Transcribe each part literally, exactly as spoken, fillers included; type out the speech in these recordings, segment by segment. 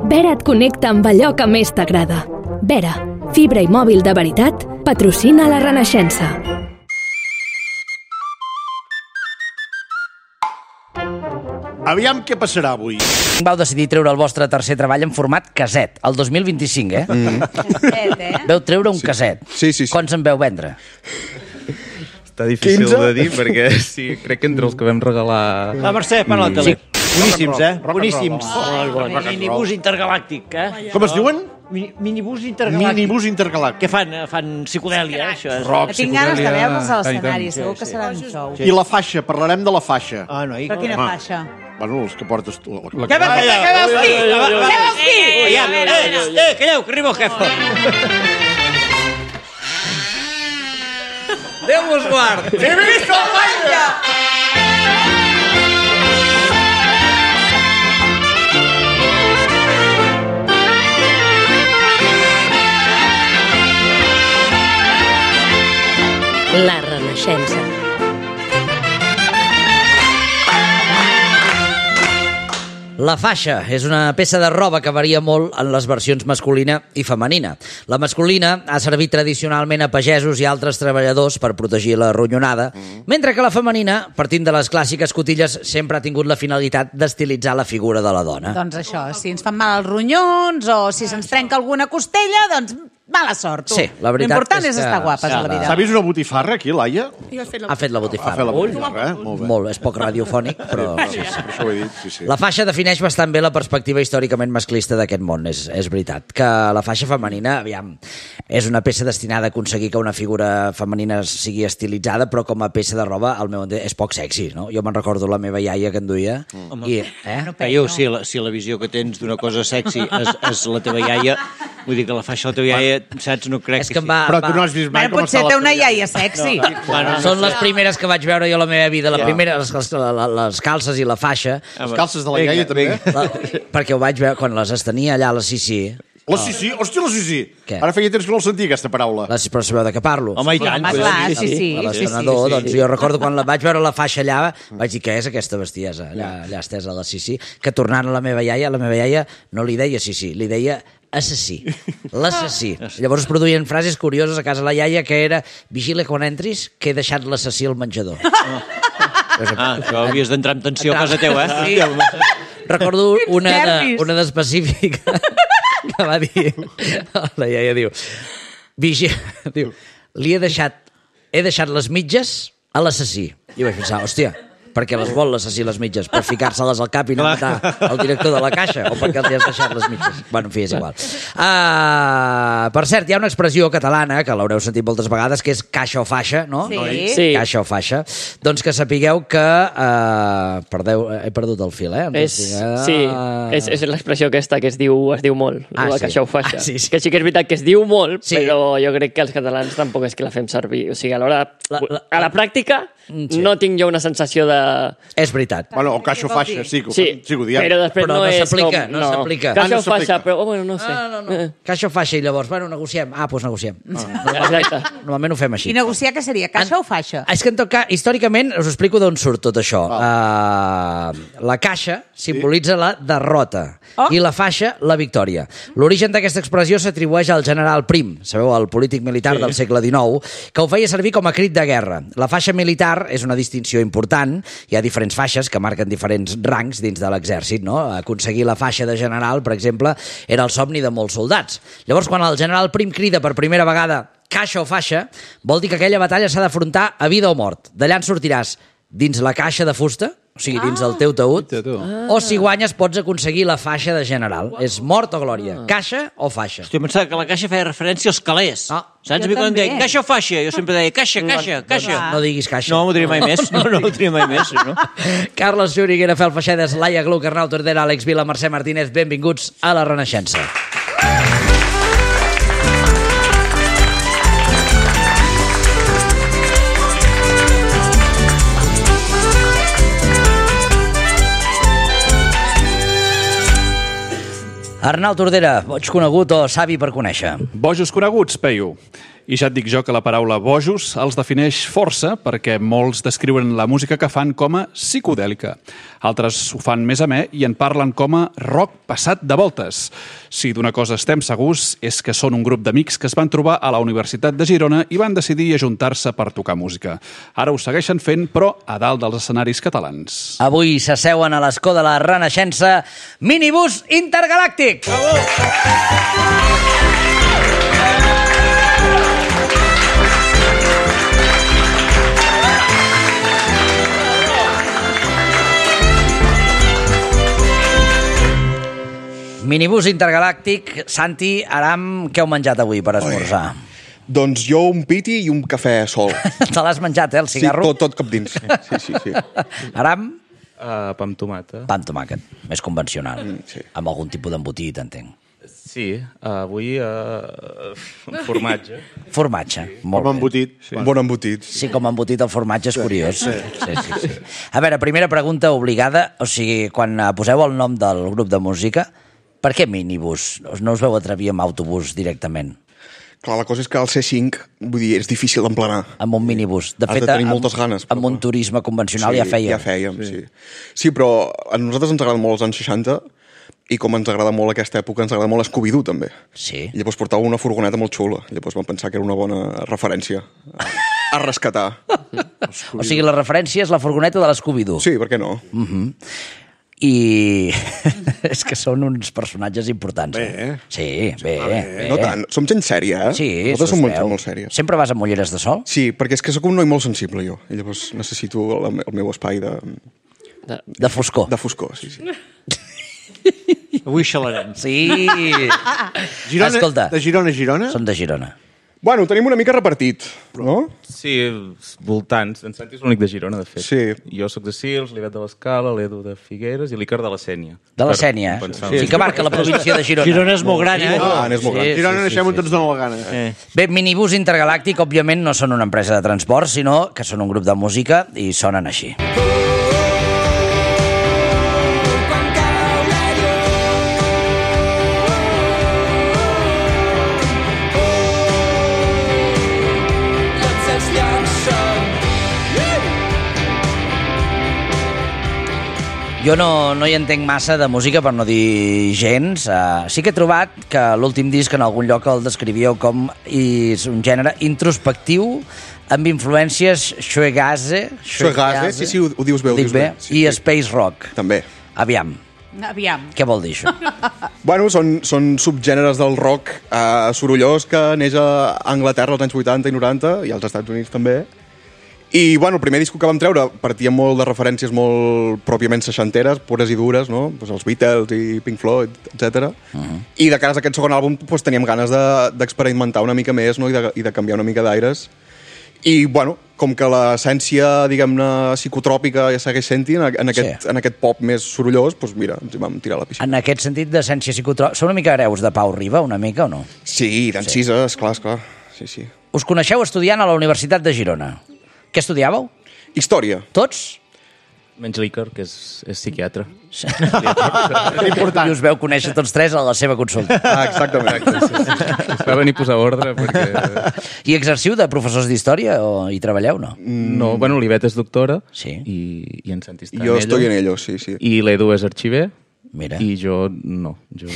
Vera et connecta amb allò que més t'agrada. Vera, fibra i mòbil de veritat, patrocina la Renaixença. Aviam què passarà avui. Vau decidir treure el vostre tercer treball en format caset, el dos mil vint-i-cinc, eh? Mm. Caset, eh? Veu treure un Sí. caset. Sí, sí, sí. Quants en veu vendre? Està difícil quinze? de dir perquè sí, crec que entre els que vam regalar... La Mercè, parla a la tele. Boníssims, eh? Boníssims. Rock and roll. Minibús intergalàctic, eh? Com es diuen? Mi- Minibús intergalàctic. Minibús intergalàctic. Què fan? Fan psicodèlia, eh, això? És... Rock, Tinc ganes de psicodèlia, veure'ls a l'escenari, i tant. segur que Sí, serà un show. I la faixa, parlarem de la faixa. Ah, no, i... Però quina Home. faixa? Bueno, els que portes tu. La... Què va, què, què vols dir? Què vols dir? Eh, eh, calleu, que arriba el jefe. Déu vos guard. He vist el faixa! La Renaixença. La faixa és una peça de roba que varia molt en les versions masculina i femenina. La masculina ha servit tradicionalment a pagesos i altres treballadors per protegir la ronyonada, mentre que la femenina, partint de les clàssiques cotilles, sempre ha tingut la finalitat d'estilitzar la figura de la dona. Doncs això, si ens fan mal els ronyons o si se'ns trenca alguna costella, doncs mala sort, tu. Sí, la veritat L'important és és que- estar guapes a la S'ha vida. vist una botifarra aquí, Laia? Ha fet la Ha fet la botifarra. botifarra, eh? Molt bé. Molt, és poc radiofònic, però... Sí, sí, per això ho he dit, sí, sí. La faixa defineix bastant bé la perspectiva històricament masclista d'aquest món, és, és veritat. Que la faixa femenina, aviam, és una peça destinada a aconseguir que una figura femenina sigui estilitzada, però com a peça de roba, al meu entendre, és poc sexy, no? Jo me'n recordo la meva iaia que en duia. Home. I, eh? Calleu, si la, si la visió que tens d'una cosa sexy és, és la teva iaia, vull dir que la faixa de la teva iaia, saps, no crec És que em va... Però va... tu no has vist mai Bueno, com potser està té la una teva iaia sexy. Bueno, Són les primeres que vaig veure jo a la meva vida. La Ja. primera, les, les, les calces i la faixa, Les calces de la iaia, també? la, perquè ho vaig veure quan les estenia allà a la Sissi. La Sissi? Hòstia, la Sissi! Què? Ara feia temps que no el sentia, aquesta paraula. La, però sabeu de què parlo? Home, i tant. Home, clar, sí, sí. A sí, sí, l'estrenador, sí, doncs jo recordo quan la vaig veure la faixa allà, vaig dir, què és aquesta bestiesa, allà, allà estesa a la Sissi, que tornant a la meva iaia, la meva iaia no li deia Sissi, li deia assassí, l'assassí. Llavors es produïen frases curioses a casa de la iaia que era, vigila quan entris que he deixat l'assassí al menjador. Ah, això havies d'entrar en tensió a casa teva, eh? Sí. Recordo una de, nervis. una d'específica que va dir, la iaia diu, vigila, diu, li he deixat, he deixat les mitges a l'assassí. I vaig pensar, hòstia, perquè les vol l'assassí les mitges, per ficar-se-les al cap i no matar el director de la caixa, o perquè li has deixat les mitges. Bueno, en fi, és igual. Uh, per cert, hi ha una expressió catalana, que l'haureu sentit moltes vegades, que és caixa o faixa, no? Sí. Sí. Caixa o faixa. Doncs que sapigueu que... Uh, perdeu, he perdut el fil, eh? És, sí, és, és l'expressió aquesta que es diu, es diu molt, Ah, la sí. caixa o faixa. Ah, sí, sí. Que sí que és veritat que es diu molt, Sí. però jo crec que els catalans tampoc és que la fem servir. O sigui, a l'hora... La- la- A la pràctica Sí. no tinc jo una sensació de... És veritat. Bueno, o caixa o faixa, sí, que ho, Sí, sí que ho diem. però després Però no, no és s'aplica, com... no s'aplica. Caixa Ah, no o faixa, s'aplica. però oh, bueno, no sé. No, no, no. Eh, Caixa o faixa, i llavors, bueno, negociem. Ah, doncs negociem. Exacte. Normalment ho fem així. I negociar què seria? Caixa o faixa? És que en tot cas, històricament, us explico d'on surt tot això. Uh, la caixa simbolitza la derrota Oh. i la faixa, la victòria. L'origen d'aquesta expressió s'atribueix al general Prim, sabeu, el polític militar del segle dinou, que ho feia servir com a crit de guerra. La faixa militar és una distinció important. Hi ha diferents faixes que marquen diferents rangs dins de l'exèrcit, no? Aconseguir la faixa de general, per exemple, era el somni de molts soldats. Llavors, quan el general Prim crida per primera vegada caixa o faixa, vol dir que aquella batalla s'ha d'afrontar a vida o mort. D'allà en sortiràs dins la caixa de fusta, o sigui, dins el teu taüt, o si guanyes pots aconseguir la faixa de general. És mort o glòria. Caixa o faixa. Jo pensava que la caixa feia referència als calés. No. Saps? Jo A mi quan em deien també. caixa o faixa, jo sempre deia caixa, caixa, caixa. No diguis caixa. No m'ho diria mai més. No, no ho diria mai més. No? Carles Xuriguera, Fel Feixedes, Laia Gluck, Arnau Tordera, Àlex Vila, Mercè Martínez, benvinguts a la Renaixença. Arnau Tordera, boig conegut o savi per conèixer? Bojos coneguts, Peyu. I ja et dic jo que la paraula bojos els defineix força perquè molts descriuen la música que fan com a psicodèlica. Altres ho fan més amè i en parlen com a rock passat de voltes. Si d'una cosa estem segurs és que són un grup d'amics que es van trobar a la Universitat de Girona i van decidir ajuntar-se per tocar música. Ara ho segueixen fent, però a dalt dels escenaris catalans. Avui s'asseuen a l'escó de la Renaixença Minibús Intergalàctic! Minibús Intergalàctic. Santi, Aram, què heu menjat avui per esmorzar? Oi. Doncs jo un piti i un cafè sol. Te l'has menjat, eh, el cigarro? Sí, tot, tot cap dins. Sí, sí, sí. Aram? Uh, pa amb tomata. Pa amb tomàquet, més convencional. Mm, sí. Amb algun tipus d'embotit, entenc. Sí, uh, avui uh, formatge. Formatge, molt Com bé. embotit. Sí. Un bon embotit. Sí, com embotit el formatge és curiós. Sí. Sí, sí, sí. A veure, primera pregunta obligada. O sigui, quan poseu el nom del grup de música, per què minibús? No us veu atrevir amb autobús directament? Clar, la cosa és que el C cinc, vull dir, és difícil d'emplenar. Amb un minibús. De Has fet, de tenir amb, moltes ganes. Amb un turisme convencional sí, ja fèiem. Ja fèiem, sí. sí. Sí, però a nosaltres ens agraden molt els anys seixanta i com ens agrada molt aquesta època, ens agrada molt Scooby-Doo, també. Sí. I llavors portava una furgoneta molt xula. Llavors vam pensar que era una bona referència a, a rescatar. O sigui, la referència és la furgoneta de l'Scooby-Doo. Sí, per què no? Uh-huh. I és que són uns personatges importants. Bé, eh? eh? Sí, bé, bé. bé. No tant, som gent sèria, eh? Sí, nosaltres som molt, veu. molt sèries. Sempre vas amb ulleres de sol? Sí, perquè és que sóc un noi molt sensible, jo. I llavors necessito el, el meu espai de... De, de foscor. De foscor, sí, sí. Avui xalarem. Sí. Girona, Escolta. De Girona a Girona? Són de Girona. Bueno, tenim una mica repartit, no? Sí, voltants. En Santi és l'únic de Girona, de fet. Sí. Jo sóc de Sils, l'Ivet de l'Escala, l'Edu de Figueres i l'Icar de la Sènia. De la Sènia, eh? Pensar- Sí, sí, que marca la província de Girona. Girona és molt gran, eh? Ah, és molt gran. Sí, Girona sí, naixem sí, on ens dona la gana. Eh. Bé, Minibús Intergalàctic, òbviament, no són una empresa de transport, sinó que són un grup de música i sonen així. Jo no, no hi entenc massa de música, per no dir gens. Uh, sí que he trobat que l'últim disc en algun lloc el descrivíeu com és un gènere introspectiu amb influències shoegaze, Shoegaze, sí, sí, ho, ho dius bé, ho dic dius bé, bé. Sí, i sí. space rock. També. Aviam, Aviam. què vol dir això? Bueno, són, són subgèneres del rock eh, sorollós que neix a Anglaterra als anys vuitanta i noranta, i als Estats Units també. I, bueno, el primer disco que vam treure partia molt de referències molt pròpiament seixanteres, pures i dures, no? Pues els Beatles i Pink Floyd, etcètera. Uh-huh. I de cara a aquest segon àlbum pues, teníem ganes d'experimentar de, una mica més, no? I, de, i de canviar una mica d'aires. I, bueno, com que l'essència, diguem-ne, psicotròpica ja segueix sent-hi en, en, aquest, Sí. en aquest pop més sorollós, doncs mira, ens hi vam tirar a la piscina. En aquest sentit d'essència psicotròpica, són una mica hereus de Pau Riba, una mica, o no? Sí, d'encisa, sí. esclar, esclar. Sí, sí. Us coneixeu estudiant a la Universitat de Girona. Què estudiàveu? Història. Tots? Menys l'Icar, que és, és psiquiatre. Sí. I us veu conèixer tots tres a la seva consulta. Ah, exactament. Es va venir a posar ordre perquè... I exerciu de professors d'història o hi treballeu, no? No, bueno, l'Ivet és doctora Sí. i, i en Santi està Jo en estoy ello. en ello, sí, sí. I l'Edu és arxiver. Mira. I jo no. Jo,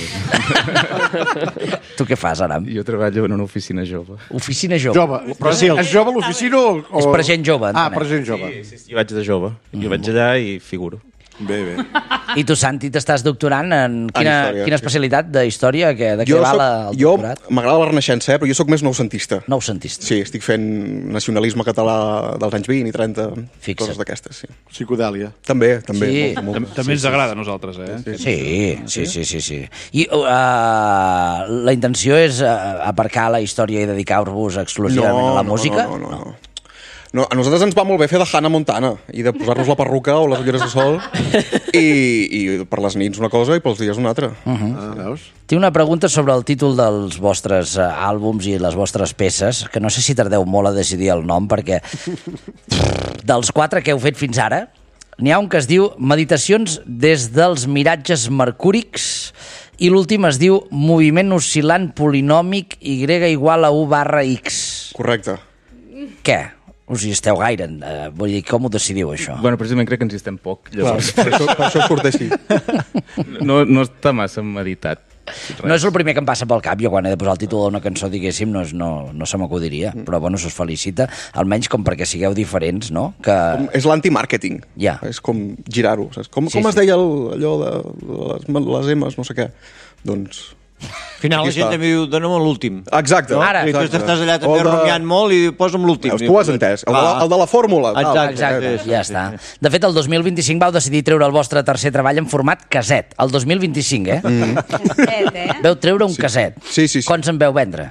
Tu què fas, Aram? jo treballo en una oficina jove. Oficina jove. Jove. Però és, és jove a l'oficina o, o...? És per gent jove, Ah, entenem. per gent jove. Sí, sí, sí, jo vaig de jove. Jo vaig allà i figuro. Bé, bé. I tu, Santi, t'estàs doctorant en quina, història, quina sí. especialitat de història? Que, de què Jo va soc, la, el jo doctorat? m'agrada la Renaixença, eh, però jo sóc més noucentista. Noucentista. Sí, estic fent nacionalisme català dels anys vint i trenta, Fixa't. coses d'aquestes, sí. Psicodèlia. També, també. Sí. Molt, molt. També ens agrada a nosaltres, eh? Sí, sí, sí, sí, sí. I uh, la intenció és uh, aparcar la història i dedicar-vos exclusivament a la música? No, no, no, no. No, a nosaltres ens va molt bé fer de Hannah Montana i de posar-nos la perruca o les ulleres de sol i, i per les nits una cosa i pels dies una altra. Uh -huh. Ah, veus? Tinc una pregunta sobre el títol dels vostres uh, àlbums i les vostres peces, que no sé si tardeu molt a decidir el nom, perquè dels quatre que heu fet fins ara, N'hi ha un que es diu Meditacions des dels miratges mercúrics i l'últim es diu Moviment oscil·lant polinòmic Y igual a U barra X. Correcte. Què? Us hi esteu gaire? Uh, vull dir, com ho decidiu, això? Bueno, precisament crec que ens hi estem poc. Llavors, Clar, per, això, per això surt així. no, no està massa meditat. Res. No és el primer que em passa pel cap. Jo quan he de posar el títol d'una cançó, diguéssim, no, és, no, no se m'acudiria. Mm. Però, bueno, se us felicita, almenys com perquè sigueu diferents, no? Que... Com, és l'anti-màrqueting. Ja. És com girar-ho. Saps? Com, Sí, com sí. es deia el, allò de les, les emes, no sé què? Doncs... Al final la Aquí gent està. també diu, dona'm l'últim. Exacte. No? Ara. I tu Exacte. estàs allà també O de- rumiant molt i posa'm l'últim. Veus, tu ho has entès. El, de la, el de la fórmula. tal. Exacte. Exacte, Sí, sí, ja sí, està. sí. De fet, el dos mil vint-i-cinc vau decidir treure el vostre tercer treball en format caset. El dos mil vint-i-cinc, eh? Mm. Casset, eh? Veu treure un caset. Sí, sí, sí. Quants en veu vendre?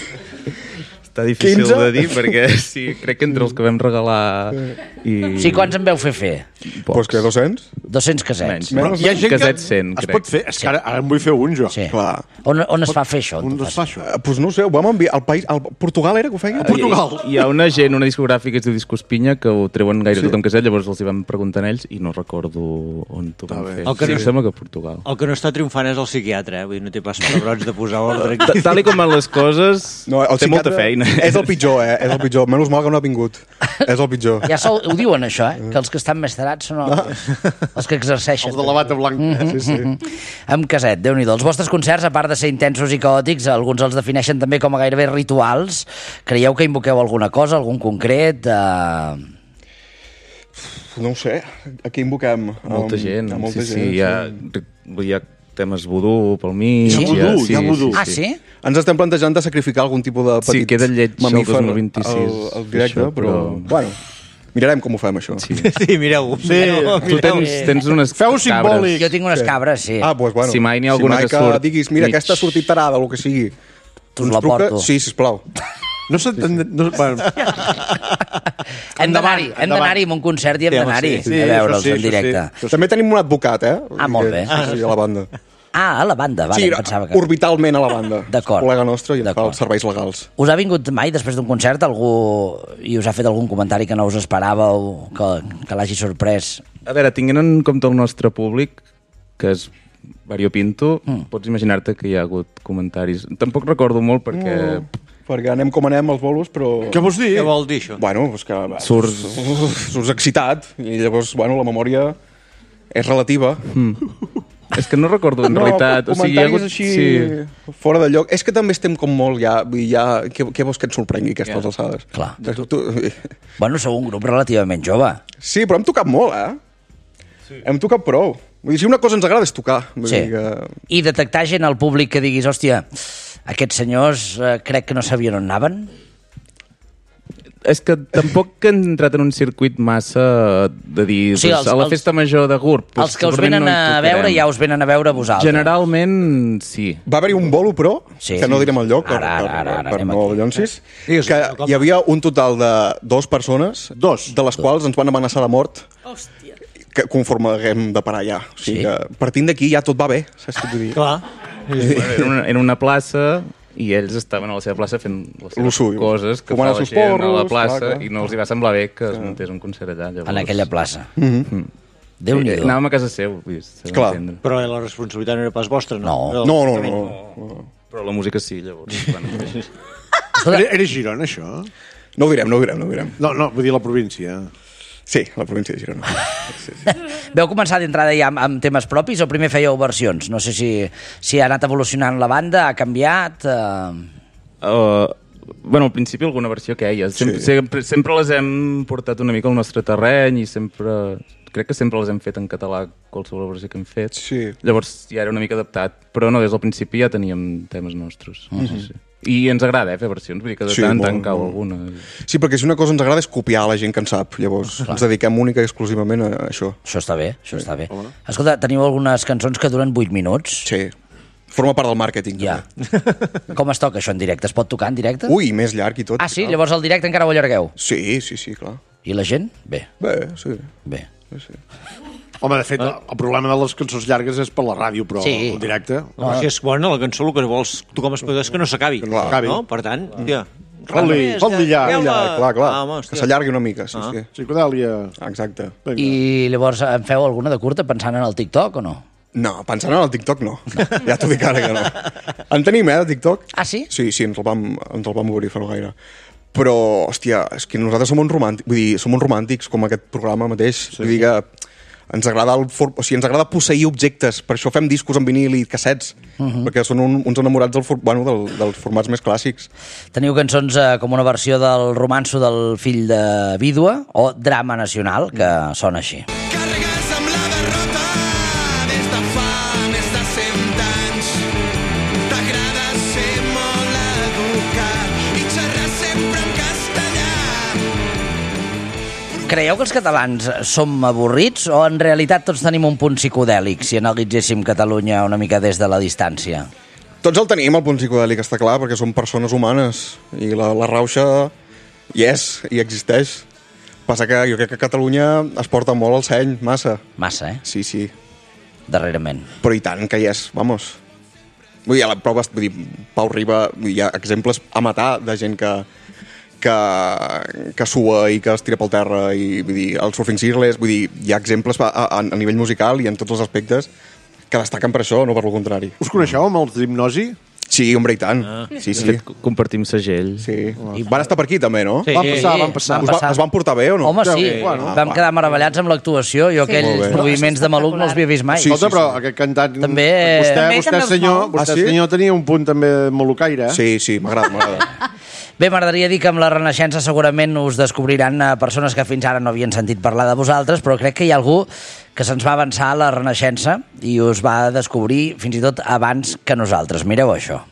Està difícil quinze? de dir perquè sí, crec que entre els que vam regalar i... O sigui, quants en veu fer fer? Doncs que dos-cents? dos-cents casets. Menys. Menys. Però hi ha gent que Casets cent, es crec. pot fer... És que ara, ara en vull fer un, jo. Sí. Clar. On, on es fa fer això? Un es fa això. Eh, Doncs no ho sé, ho vam enviar al país... Al Portugal era que ho feia? Portugal. Hi, hi ha una gent, una discogràfica que es diu Discos Pinya, que ho treuen gaire sí. tot en caset, llavors els hi vam preguntar a ells i no recordo on t'ho vam bé. fer. El que Sí, no- em sembla que a Portugal. El que no està triomfant és el psiquiatre, eh? Vull dir, no té pas pebrots de posar ordre Ta- aquí. Tal i com van les coses, No, el té molta psiquiatre feina. És el pitjor, eh? És el pitjor. Menys mal que no ha vingut. És el pitjor. Ja sol, ho diuen, això, eh? Que els que estan més tarats són els, els que exerceixen. Els de la bata blanca. Sí, sí. Amb caset, Déu-n'hi-do. Els vostres concerts, a part de ser intensos i caòtics, alguns els defineixen també com a gairebé rituals. Creieu que invoqueu alguna cosa, algun concret? Uh... No ho sé. Aquí invoquem... Molta um, gent, a molta sí, gent, sí, hi ha, hi ha temes vudú pel mig. Hi ha vudú, hi ha vudú. Ah, sí? Ens estem plantejant de sacrificar algun tipus de petit Sí, queda lleig el mamífer dos mil vint-i-sis, al, al directe, això, però... però- Bueno, mirarem com ho fem, això. Sí. Sí, mireu. Sí. Tu tens, tens unes Feu cabres. simbòlic. Jo tinc unes cabres, sí. Ah, doncs, bueno. Si mai n'hi ha alguna si mai que surt diguis, mira, mig- aquesta ha sortit tarada, o el que sigui. Tu Ens la truca- porto. Sí, sisplau. No s'entén... No, bueno, Hem d'anar-hi, hem endavant. d'anar-hi a un concert i hem Sí, home, d'anar-hi sí. a veure'ls Sí, en això sí, directe. això sí. També tenim un advocat, eh? Ah, molt bé. Sí, sí, a la banda. Ah, a la banda, vale, sí, em pensava que... orbitalment a la banda. D'acord. És col·lega nostre i ens fa D'acord. els serveis legals. Us ha vingut mai, després d'un concert, algú i us ha fet algun comentari que no us esperàveu, que, que l'hagi sorprès? A veure, tinguent en compte el nostre públic, que és variopinto, mm. pots imaginar-te que hi ha hagut comentaris. Tampoc recordo molt perquè... Mm, perquè anem com anem als bolos, però... Què vols dir? Què vol dir, això? Bueno, és que... Surts- Surts excitat, i llavors, bueno, la memòria és relativa. Mm. És que no recordo, en no, realitat. O sigui, hi ha comentaris hagut... així Sí. fora de lloc. És que també estem com molt ja... vull dir, ja què, què vols que et sorprengui, aquestes Ja. alçades? Clar. Tu, tu, Bueno, sou un grup relativament jove. sí, però hem tocat molt, eh? Sí. Hem tocat prou. Vull dir, si una cosa ens agrada és tocar. Vull Sí. dir que... I detectar gent al públic que diguis, hòstia, aquests senyors eh, crec que no sabien on anaven? És que tampoc que hem entrat en un circuit massa de dir... O sigui, doncs, els- a la els- festa major de Gurb... doncs, Els que us segurament venen no hi a tocarem. veure ja us venen a veure a vosaltres. Generalment, sí. Va haver-hi un bolo, però, Sí. que no direm el lloc, per, Ara, ara, ara, ara, per, per anem no aquí. lloncis, Digues, que com- hi havia un total de dos persones, Dos. de les quals ens van amenaçar de mort que conforme haguem de parar ja. O sigui Sí. que partint d'aquí ja tot va bé, saps què et vull dir? Clar. Era una, era una plaça i ells estaven a la seva plaça fent les Lo seves suyo. coses que Fumant fa la els seus gent a la porros, plaça clar, clar. i no els hi va semblar bé que es muntés un concert allà. Llavors... En aquella plaça. Mhm. Déu-n'hi-do. Anàvem a casa seu, vull dir, s'ha Clar. d'entendre. Però la responsabilitat no era pas vostra, no? No. Era No, no, l'Ajuntament. no. Però la música sí, llavors. Bueno, Era, era Girona, això? No ho direm, no ho direm, no ho direm. No, no, vull dir la província. Sí, la província de Girona. Sí, sí. Veu començar d'entrada ja amb, amb temes propis o primer fèieu versions? No sé si, si ha anat evolucionant la banda, ha canviat... Eh... Uh, bueno, al principi alguna versió que ella. Sempre, Sí. sempre, sempre les hem portat una mica al nostre terreny i sempre... Crec que sempre les hem fet en català, qualsevol versió que hem fet. Sí. Llavors ja era una mica adaptat. Però no, des del principi ja teníem temes nostres. Uh -huh. sí, sí. I ens agrada, eh, fer versions. Vull dir que de Sí, tant en molt, tant cau molt. alguna. Sí, perquè si una cosa ens agrada és copiar la gent que en sap. Llavors ens dediquem única i exclusivament a això. Això està bé, això està bé. Escolta, teniu algunes cançons que duren vuit minuts? Sí. Forma part del màrqueting. Ja. també. Com es toca això en directe? Es pot tocar en directe? Ui, més llarg i tot. Ah, sí? Llavors al directe encara ho allargueu? Sí, sí, sí, clar. I la gent? Bé, Bé, sí. bé. sí, sí. Home, de fet, el problema de les cançons llargues és per la ràdio, però Sí. en directe... Però si és bona, la cançó el que vols tu com a espectador és que no s'acabi. no s'acabi. No? Per tant, tia, Fot-li, fot-li ja. Ja, clar, clar, Ah, home, hòstia. que s'allargui una mica, sí, Ah. sí. Psicodèlia. Exacte. Vinga. I llavors en feu alguna de curta pensant en el TikTok o no? No, pensant en el TikTok no. Ja t'ho dic ara que no. En tenim, eh, de TikTok? Ah, sí? Sí, sí, ens el vam, ens el vam obrir fa no gaire. Però, hòstia, és que nosaltres som uns romàntics, vull dir, som uns romàntics com aquest programa mateix. Sí, vull dir que ens agrada, el for... o sigui, ens agrada posseir objectes, per això fem discos en vinil i cassets, uh -huh. perquè són un, uns enamorats del for... bueno, del, dels formats més clàssics. Teniu cançons eh, com una versió del romanço del fill de vídua o drama nacional, que sona així. Carregues amb la derrota des de fa més de cent anys. T'agrada ser molt educat i xerrar sempre en castellà. Creieu que els catalans som avorrits o en realitat tots tenim un punt psicodèlic si analitzéssim Catalunya una mica des de la distància? Tots el tenim, el punt psicodèlic, està clar, perquè som persones humanes i la, la rauxa hi és, i existeix. Passa que jo crec que a Catalunya es porta molt el seny, massa. Massa, eh? Sí, sí. Darrerament. Però i tant que hi és, vamos. Vull dir, a la prova, vull dir, Pau Riba, vull dir, hi ha exemples a matar de gent que, que, que sua i que es tira pel terra, i vull dir, el Surfing Seerless, vull dir, hi ha exemples a, a, a nivell musical i en tots els aspectes que destaquen per això, no per lo contrari. Us coneixeu amb els d'Hipnosi? Sí, hombre, i tant. Ah. Sí, sí. Compartim segell. Sí. I van estar per aquí, també, no? Sí. Van passar, van passar. Van Us, va, passar. es van portar bé o no? Home, sí, bueno, vam va. quedar meravellats amb l'actuació. Jo Sí. aquells Molt bé. moviments de maluc no els havia vist mai. Sí, Escolta, sí, però sí. aquest cantant... També- Vostè, També vostè, també us senyor, mou. vostè Ah, sí? senyor, tenia un punt també molucaire. Eh? Sí, sí, m'agrada, m'agrada. Bé, m'agradaria dir que amb la Renaixença segurament us descobriran a persones que fins ara no havien sentit parlar de vosaltres, però crec que hi ha algú que se'ns va avançar a la Renaixença i us va descobrir fins i tot abans que nosaltres. Mireu això.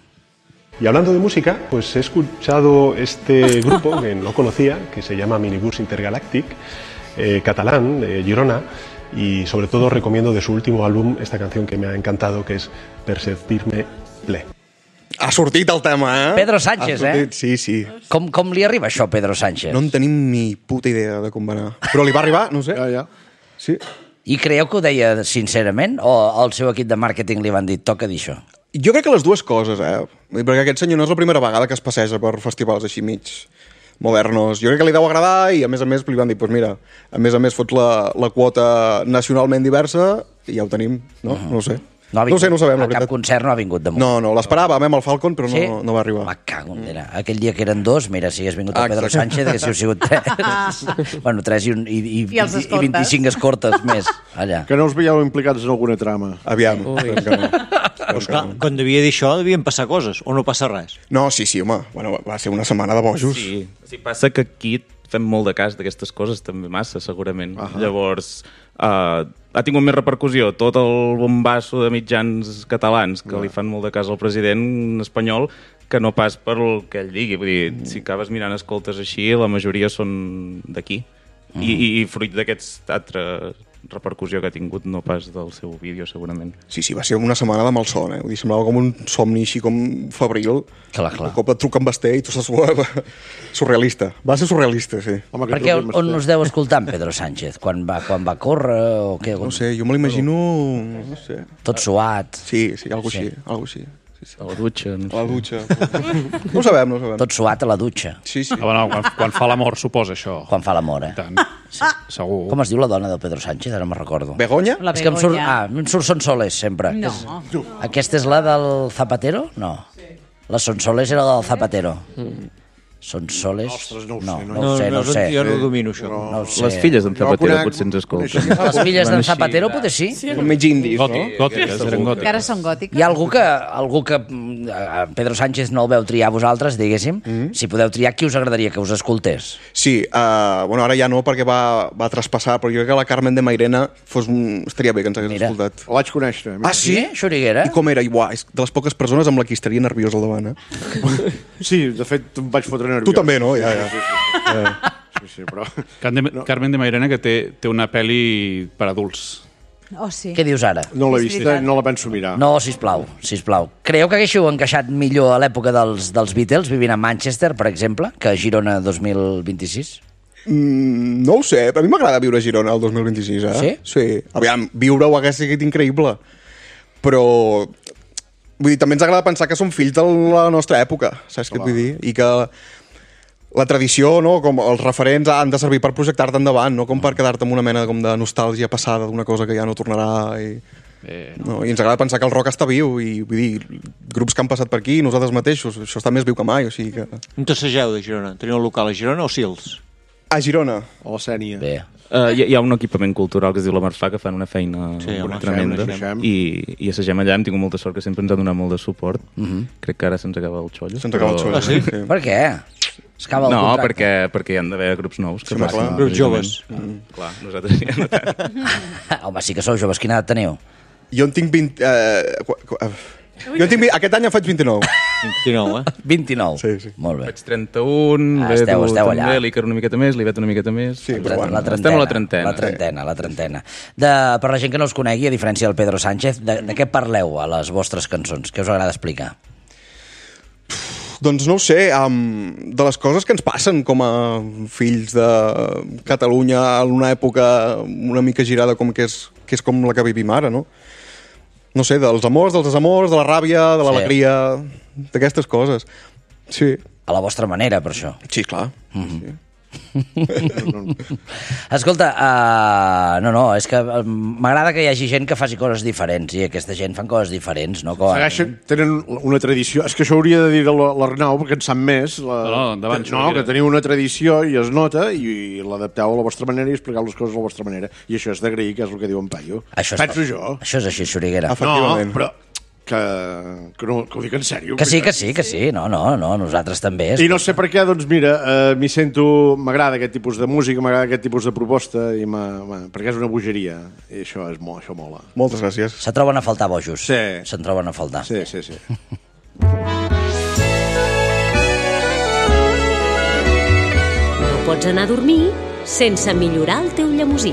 Y hablando de música, pues he escuchado este grupo que no conocía, que se llama Minibus Intergalactic, eh, catalán, de Girona, y sobre todo recomiendo de su último álbum esta canción que me ha encantado, que es Perceptirme Ple. Ha sortit el tema, eh? Pedro Sánchez, ha sortit, eh? Sí, sí. Com, com li arriba això a Pedro Sánchez? No en tenim ni puta idea de com va anar. Però li va arribar, no ho sé. Ja, ja. Sí. I creieu que ho deia sincerament o el seu equip de màrqueting li van dir toca dir això? Jo crec que les dues coses, eh? Perquè aquest senyor no és la primera vegada que es passeja per festivals així mig modernos. Jo crec que li deu agradar i, a més a més, li van dir, doncs pues mira, a més a més fots la, la quota nacionalment diversa i ja ho tenim, no? Uh -huh. No ho sé. No, ha no ho sé, no ho sabem, la a cap veritat. concert no ha vingut damunt. No, no, l'esperàvem, eh, amb el Falcon, però Sí? no, no va arribar. Me cago en Déu. Aquell dia que eren dos, mira, si hagués vingut el Ah, Pedro exacte. Sánchez, haguéssiu sigut tres. bueno, tres i, un, i, i, I els i, i escortes. vint-i-cinc escortes més, allà. Que no us veieu implicats en alguna trama. Aviam. Esperem que no. Doncs clar, quan devia dir això devien passar coses, o no passa res. No, sí, sí, home. Bueno, va ser una setmana de bojos. Sí, sí, passa que aquí fem molt de cas d'aquestes coses, també massa, segurament. Uh -huh. Llavors, uh, ha tingut més repercussió tot el bombasso de mitjans catalans que uh -huh. li fan molt de cas al president espanyol que no pas per el que ell digui. Vull dir, uh -huh. si acabes mirant escoltes així, la majoria són d'aquí. Uh -huh. I, I fruit d'aquesta altra repercussió que ha tingut, no pas del seu vídeo, segurament. Sí, sí, va ser una setmana de malson, eh? Vull dir, semblava com un somni així com febril. Clar, clar. Un cop et truca amb Basté i tu saps... surrealista. Va ser surrealista, sí. Home, que Perquè truqui on, amb on us deu escoltar en Pedro Sánchez? Quan va, quan va córrer o què? No sé, jo me l'imagino... No sé. Tot suat. Sí, sí, algo així, algo així. Sí, sí. A la dutxa. No sé. A la dutxa. No ho sabem, no ho sabem. Tot suat a la dutxa. Sí, sí. Ah, bueno, quan, quan fa l'amor, suposa això. Quan fa l'amor, eh? I tant. Sí, segur. Com es diu la dona del Pedro Sánchez? Ara me'n recordo. Begoña? La És que em surt, Begoña. ah, em surt Sonsoles, sempre. No. És, aquesta és la del Zapatero? No. La Sonsoles era la del Zapatero. Sonsoles... Ostres, no ho no, sé, no. no ho sé, no ho sé. Jo no domino això. No ho sé. Les filles d'en Jo Zapatero conec- potser ens escolten. coneixem- Les filles Van d'en així. Zapatero potser sí. Són mig indis, Gòtic, no? gòtiques, eren Que gòtiques. ara són gòtiques. Hi ha algú que, algú que mm, a Pedro Sánchez no el veu triar vosaltres, diguéssim. Mm. Si podeu triar, qui us agradaria que us escoltés? Sí, uh, bueno, ara ja no, perquè va, va traspassar, però jo crec que la Carmen de Mairena fos un... estaria bé que ens hagués Mira. escoltat. La vaig conèixer. Ah, sí? Xuriguera? I com era? I, uah, és de les poques persones amb la qui estaria nerviós al davant, eh? Sí, de fet, em vaig fotre nerviós. Tu també, no? Ja, ja. Sí, sí, sí. sí, sí però... Carmen de, Carmen de Mairena, que té, té una pel·li per adults. Oh, sí. Què dius ara? No l'he És vista, veritat. no la penso mirar. No, sisplau, sisplau. Creieu que haguéssiu encaixat millor a l'època dels, dels Beatles, vivint a Manchester, per exemple, que a Girona dos mil vint-i-sis? Mm, no ho sé, a mi m'agrada viure a Girona el dos mil vint-i-sis, eh? Sí? Sí. Aviam, viure-ho hagués sigut increïble. Però... Vull dir, també ens agrada pensar que som fills de la nostra època, saps què et vull dir? I que la tradició, no? Com els referents han de servir per projectar-te endavant, no com per quedar-te amb una mena com de nostàlgia passada d'una cosa que ja no tornarà. I, no? I ens agrada pensar que el rock està viu i vull dir, grups que han passat per aquí, nosaltres mateixos, això està més viu que mai. O sigui que... On t'assegeu de Girona? Teniu un local a Girona o Sils? A Girona. O a Sènia. Bé. Uh, hi, hi ha un equipament cultural que es diu La Marfà, que fan una feina sí, home, tremenda, assagem. i, i assagem allà. Hem tingut molta sort que sempre ens ha donat molt de suport. Uh -huh. Crec que ara se'ns acaba el xollo. Se'ns acaba el xollo, ah, sí? sí. Per què? Es acaba el no, contracte. perquè, perquè hi han d'haver grups nous. Que sí, passin, clar. Grups joves. Mm. Clar, nosaltres ja no tant. Home, sí que sou joves. Quina edat teniu? Jo en tinc vint... Eh, qu- qu- eh, jo en tinc vint, aquest any en faig vint-i-nou. vint-i-nou, eh? vint-i-nou. Sí, sí. Molt bé. Faig trenta-un, Ah, esteu- l'Edu esteu també, allà. l'Icar una miqueta més, l'Ivet una miqueta més. Sí, La, però bueno, la trentena, estem a la trentena. La trentena, la trentena. De, per la gent que no us conegui, a diferència del Pedro Sánchez, de, de què parleu a les vostres cançons? Què us agrada explicar? Doncs no ho sé, um, de les coses que ens passen com a fills de Catalunya en una època una mica girada com que és, que és com la que vivim ara, no? No sé, dels amors, dels desamors, de la ràbia, de l'alegria, sí. d'aquestes coses. Sí. A la vostra manera, per això. Sí, clar. Mm-hmm. Sí. Escolta, uh, no, no, és que uh, m'agrada que hi hagi gent que faci coses diferents i aquesta gent fan coses diferents, no? Com... Segueixen, tenen una tradició. És que això hauria de dir l'Arnau, perquè en sap més. La... No, endavant, que, no, que teniu una tradició i es nota i, i l'adapteu a la vostra manera i expliqueu les coses a la vostra manera. I això és d'agrair, que és el que diu en Paio. Això és, penso jo. Això és així, Xuriguera. Efectivament. No, però que, que, no, que ho dic en sèrio. Que sí, que sí, que sí. No, no, no, nosaltres també. I no sé per què, doncs mira, eh, m'hi sento... M'agrada aquest tipus de música, m'agrada aquest tipus de proposta, i perquè és una bogeria. I això, és molt, això mola. Moltes gràcies. Se troben a faltar bojos. Sí. Se'n troben a faltar. Sí, sí, sí. No pots anar a dormir sense millorar el teu llemosí.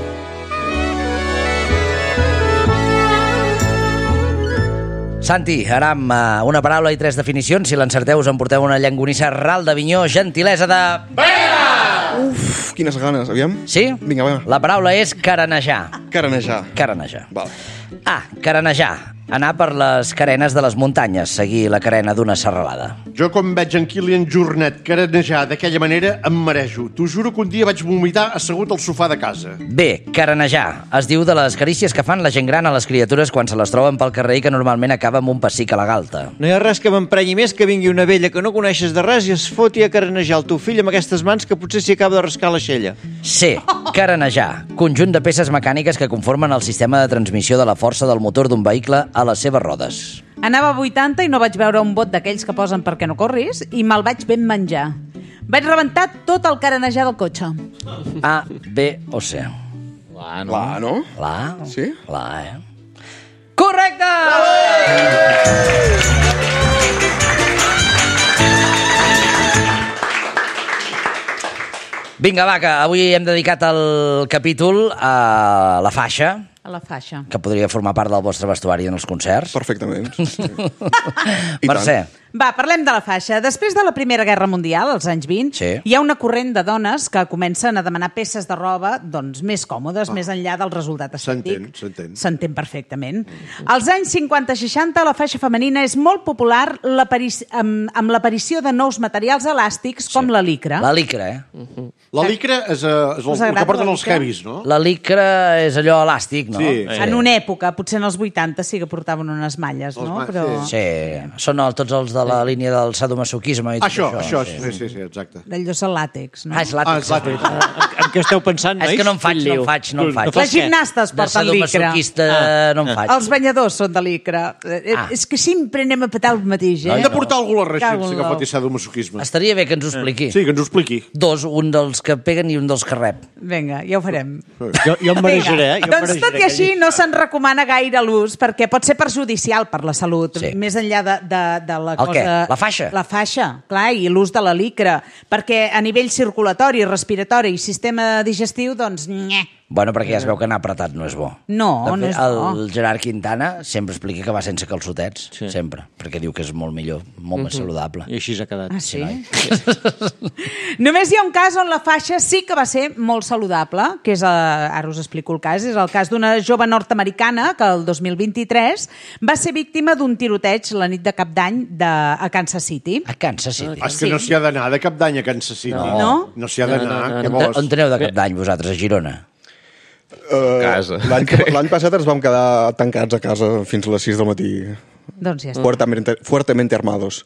Santi, ara amb uh, una paraula i tres definicions. Si l'encerteu us emporteu una llangonissa ral d'Avinyó, gentilesa de... Uf, quines ganes, aviam. Sí? Vinga, va. La paraula és caranejar. Caranejar. Caranejar. Val. Ah, caranejar. Anar per les carenes de les muntanyes, seguir la carena d'una serralada. Jo, quan veig en Kilian Jornet caranejar d'aquella manera, em marejo. T'ho juro que un dia vaig vomitar assegut al sofà de casa. Bé, caranejar. Es diu de les carícies que fan la gent gran a les criatures quan se les troben pel carrer i que normalment acaba amb un pessic a la galta. No hi ha res que m'emprenyi més que vingui una vella que no coneixes de res i es foti a caranejar el teu fill amb aquestes mans que potser s'hi acaba de rascar la xella. C. Caranejar. Conjunt de peces mecàniques que conformen el sistema de transmissió de la força del motor d'un vehicle a les seves rodes. Anava a vuitanta i no vaig veure un bot d'aquells que posen perquè no corris i me'l vaig ben menjar. Vaig rebentar tot el caranejar del cotxe. A, B o C? La, no? La, no? La? Sí? La, eh? Correcte! Vinga, va, que avui hem dedicat el capítol a la faixa, A la faixa. que podria formar part del vostre vestuari en els concerts. Perfectament. Sí. Mercè. Va, parlem de la faixa. Després de la Primera Guerra Mundial, als anys vint, Sí. hi ha una corrent de dones que comencen a demanar peces de roba doncs, més còmodes, ah. més enllà del resultat estètic. S'entén, s'entén. S'entén perfectament. Als anys cinquanta seixanta, la faixa femenina és molt popular amb, amb l'aparició de nous materials elàstics com la licra. La licra, eh? Uh-huh. La licra és, uh, és el, Us el agrada que porten la els licra? heavies, no? La licra és allò elàstic, no? Sí. En una època, potser en els vuitanta sí que portaven unes malles, no? ma- Però... Sí, són el, tots els de la línia del sadomasoquisme i tot Això, això. això, sí, sí, sí, exacte. D'allò és el làtex, no? Ah, és làtex. Ah, és làtex. En, en què esteu pensant, nois? És que no en faig, no en faig, no en faig. Les gimnastes De porten licra. sadomasoquista no en faig. Els banyadors són de licra. Ah. És que sempre anem a petar el mateix, eh? Hem de portar algú a la Cago reixença en que l'ou. foti sadomasoquisme. Estaria bé que ens ho expliqui. Sí, que ens ho expliqui. Dos, un dels que peguen i un dels que rep. Vinga, ja ho farem. Jo, jo em marejaré, eh? Jo em Doncs tot marejaré i així no se'n recomana gaire l'ús perquè pot ser perjudicial per la salut, Sí. més enllà de, de, de la El cosa... què? La faixa? La faixa, clar, i l'ús de la licra, perquè a nivell circulatori, respiratori i sistema digestiu, doncs, nye, Bueno, perquè ja es veu que anar apretat no és bo. No, no és bo. El Gerard Quintana sempre explica que va sense calçotets, sí. sempre, perquè diu que és molt millor, molt més saludable. I així s'ha quedat. Ah, sí? Només hi ha un cas on la faixa sí que va ser molt saludable, que és, ara us explico el cas, és el cas d'una jove nord-americana que el dos mil vint-i-tres va ser víctima d'un tiroteig la nit de Cap d'Any a Kansas City. A Kansas City? És que no s'hi ha d'anar de Cap d'Any a Kansas City. No? No s'hi ha d'anar. On aneu de Cap d'Any, vosaltres, a Girona? Uh, casa. L'any passat ens vam quedar tancats a casa fins a les sis del matí. Doncs ja està. Fuertemente, fuertemente armados.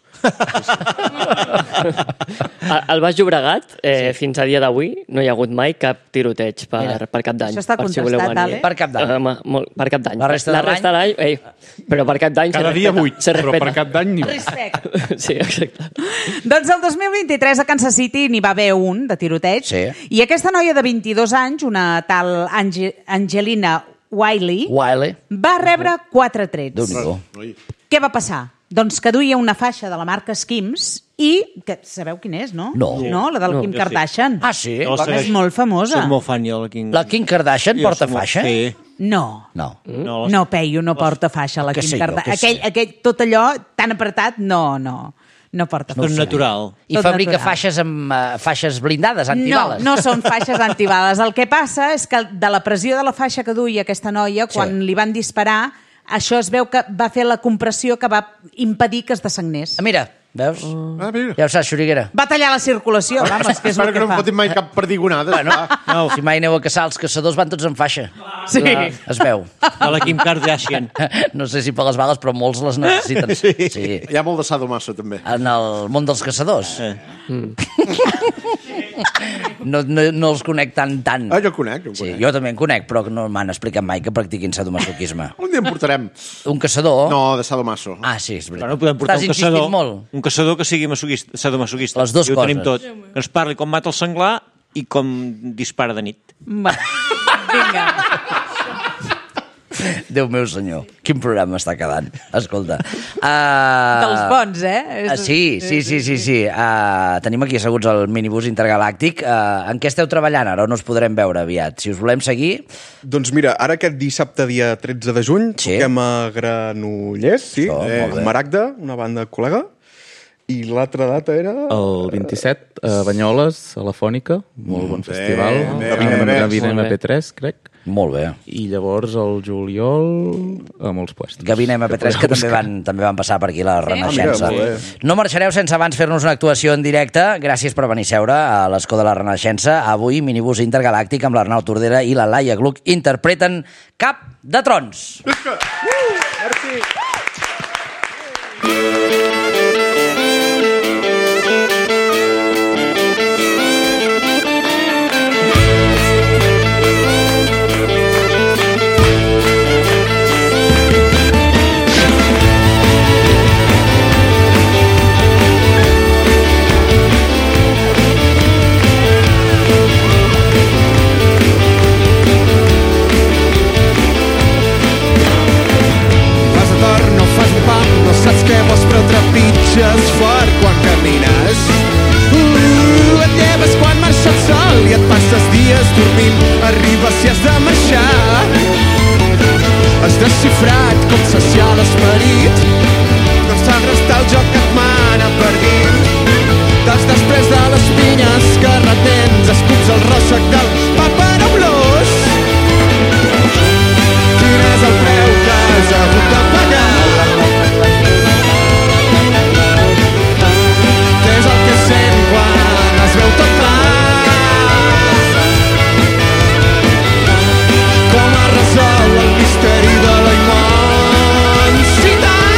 Al Baix Llobregat, eh, sí. fins a dia d'avui, no hi ha hagut mai cap tiroteig per, per Cap d'Any. Això està contestat, Ale. Per Cap d'any. Uh, per Cap d'any. La resta de l'any? l'any? Ei, però per Cap d'any... Cada dia vuit, però per Cap d'any ni Respecte. Sí, exacte. Doncs el dos mil vint-i-tres a Kansas City n'hi va haver un de tiroteig, sí. I aquesta noia de vint-i-dos anys, una tal Ange Angelina Wiley, Wiley, va rebre quatre trets. Déu-n'hi-do. Què va passar? Doncs que duia una faixa de la marca Skims i, que sabeu quin és, no? No. No, la del No, Kim jo sí. Kardashian. Ah, sí? No, És molt famosa. Soc molt fan, jo, la Kim... La Kim Kardashian Jo porta soc molt- faixa? Sí. No. No. No, No, Peyu, no porta faixa, la Què Kim sé jo, Kardashian. què sé. Aquell, aquell, tot allò tan apretat, no, no. No porta Tot faixa. natural. I Tot fabrica natural. faixes amb uh, faixes blindades, No, antibales? no són faixes antibales. El que passa és que de la pressió de la faixa que duia aquesta noia, quan Sí. li van disparar, això es veu que va fer la compressió que va impedir que es desagnés. Ah, mira, veus? Ah, mira. Ja ho saps, Xuriguera. Va tallar la circulació, vamos, que és Espero el que que no em fa. fotin mai cap perdigonada. Bueno, no, si mai aneu a caçar, els caçadors van tots en faixa. Sí. Es veu. De la Kim Kardashian. No sé si per les bales, però molts les necessiten. Sí. Sí. Hi ha molt de sadomaso, també. En el món dels caçadors. Eh. No, no, no els conec tant, tant. Ah, jo conec, jo Sí, conec. jo també en conec, però no m'han explicat mai que practiquin sadomasoquisme. Un dia en portarem. Un caçador? No, de sadomaso. Ah, sí, és veritat. Però no podem portar Estàs un insistint caçador, molt. un caçador que sigui masoquista, sadomasoquista. Les dues I ho tenim coses. tot. Que ens parli com mata el senglar i com dispara de nit. Va. Vinga. Déu meu senyor, quin programa està quedant. Escolta. Uh, Dels bons, eh? Uh, sí, sí, sí, sí. sí. Uh, tenim aquí asseguts el minibús intergalàctic. Uh, en què esteu treballant ara? On us podrem veure aviat? Si us volem seguir... Doncs mira, ara aquest dissabte, dia tretze de juny, Sí. toquem a Granollers, sí, Això, eh, molt bé. Maragda, una banda col·lega, i l'altra data era... El vint-i-set, a Banyoles, a la Fònica, molt bon festival. bé, Gavina bé, Gavina molt bé. M P tres, crec. Molt bé. I llavors el juliol a molts puestos. Gavina M P tres, que també van, també van passar per aquí a la Renaixença. Ah, mira, molt No marxareu sense abans fer-nos una actuació en directe. Gràcies per venir a seure a l'Escó de la Renaixença. Avui, minibús intergalàctic amb l'Arnau Tordera i la Laia Gluck interpreten Cap de Trons. Merci! Vas a tor, no fas un pam, no saps què vols però trepitges fort quan camines. Uh, et lleves quan marxa el sol i et passes dies dormint, arribes si has de marxar. Has desxifrat com saciar l'esperit, no saps restar el joc que et mana per dins. Dels després de les pinyes que retens, escups el ròssec del paperolós. Quin és el preu que has hagut de pagar? Què és el que sent quan es veu tot clar? Com es resol el misteri de la immensitat?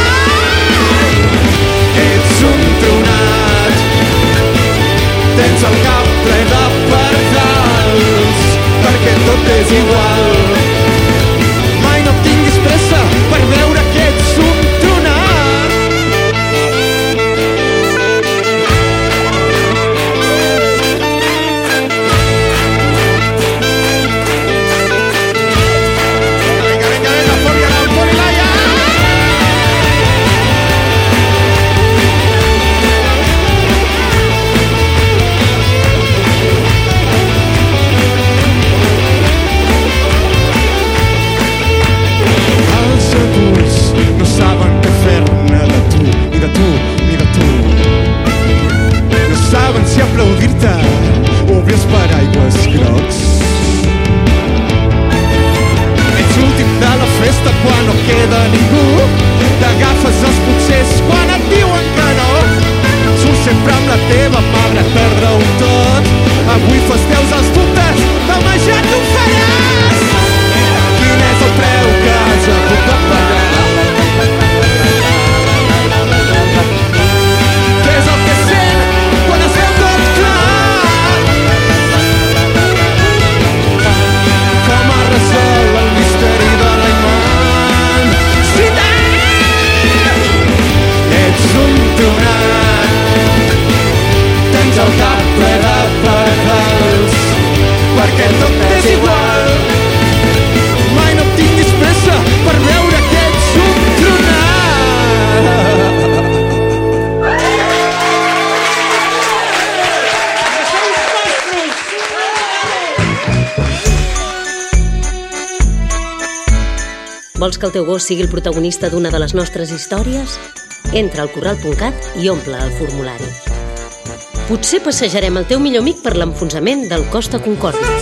Vols que el teu gos sigui el protagonista d'una de les nostres històries? Entra al corral punt cat i omple el formulari. Potser passejarem el teu millor amic per l'enfonsament del Costa Concòrdia.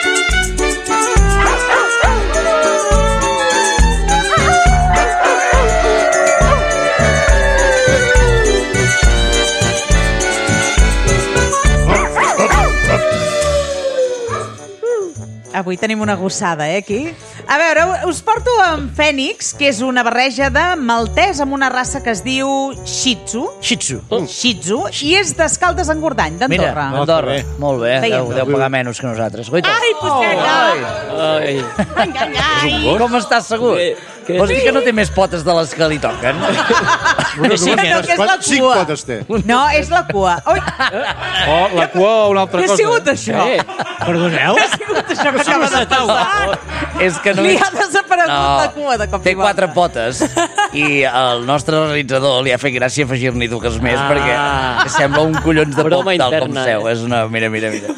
Avui tenim una gossada, eh, aquí? A veure, us porto en Fènix, que és una barreja de maltès amb una raça que es diu Shih Tzu. Shih Tzu. Shih Tzu. I és d'Escaldes Engordany, d'Andorra. Mira, Andorra. Molt bé, deu, deu pagar menys que nosaltres. Goita. Ai, posseta! Ai. Ai. Com estàs segur? Que... Vols dir que no té més potes de les que li toquen? Que sí, que no, que és la Cinc cua. potes té. No, és la cua. Ui, O la cua o una altra què ha cosa. sigut això? Perdoneu? Què ha sigut això que acaba de passar? És que Li ha desaparegut la cua de cop i té volta. quatre potes i el nostre realitzador li ha fet gràcia afegir-n'hi dues més Ah. perquè sembla un collons de Broma poc tal com interna, seu. eh? És una... Mira, mira, mira.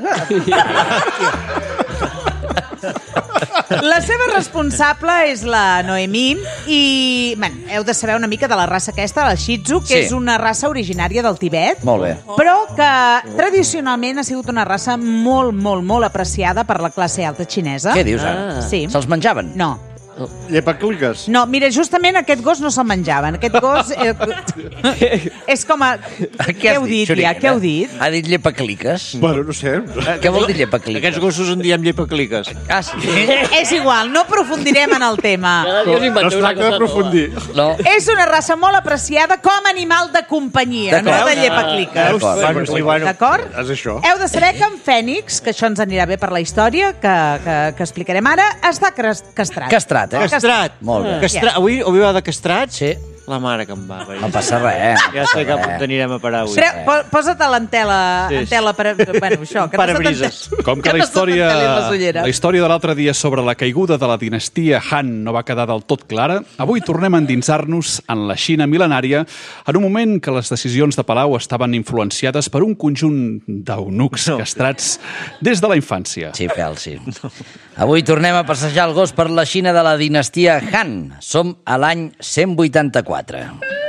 La seva responsable és la Noemí i, bueno, heu de saber una mica de la raça aquesta, la Shih Tzu, que Sí. és una raça originària del Tibet, Molt bé. però que tradicionalment ha sigut una raça molt, molt, molt apreciada per la classe alta xinesa. Què dius, ara? Ah. Sí. Se'ls menjaven? No. Llepacliques. No, mira, justament aquest gos no se'l menjaven. Aquest gos eh, és com a... Què heu dit, ja? Què heu dit? Ha dit llepacliques? Bueno, no sé. Què vol dir llepacliques? Aquests gossos en diem llepacliques. Ah, sí? És igual, no aprofundirem en el tema. Cada dia us No inventeu es una tracta cosa d'aprofundir. No. És una raça molt apreciada com a animal de companyia, no D'acord. de llepacliques. D'acord. Bueno, sí, bueno, D'acord? és això. Heu de saber que en Fènix, que això ens anirà bé per la història, que, que, que explicarem ara, està cres- castrat. Castrat, eh? Castrat. Molt bé. Castra... Avui, avui va de castrats? Sí. La mare que em va. No passa res. No Ja passa sé cap res. on anirem a parar avui. Treu, po, posa't a l'entela, Sí. en tela per... Bueno, això, que no se Parabrises. t'ente- Com que la no se història, t'entelin les ulleres. la història de l'altre dia sobre la caiguda de la dinastia Han no va quedar del tot clara, avui tornem a endinsar-nos en la Xina mil·lenària en un moment que les decisions de Palau estaven influenciades per un conjunt d'eunucs No. castrats des de la infància. Sí, Fel, sí. Avui tornem a passejar el gos per la Xina de la dinastia Han. Som a l'any cent vuitanta-quatre.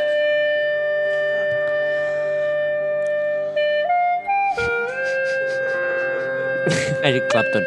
Eric Clapton.